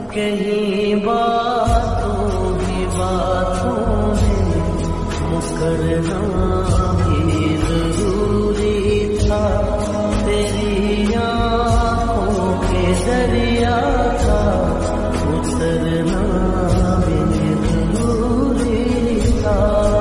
कहीं बातों ही बातों में मुकरना भी जरूरी था। तेरी आँखों के दरिया का उतरना भी जरूरी था।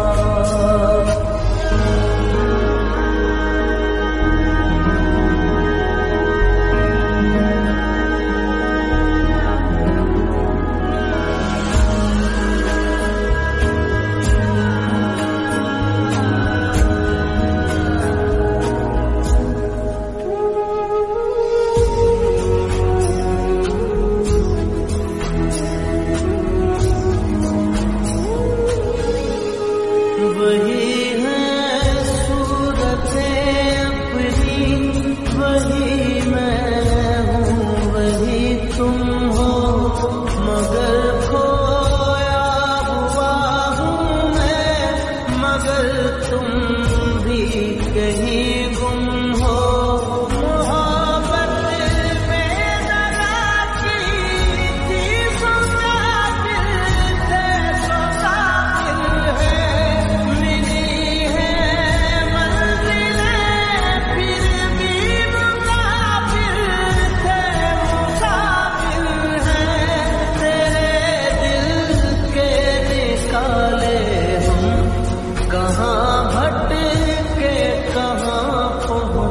वही है सूरतें अपनी, वही मैं हूँ, वही तुम हो, मगर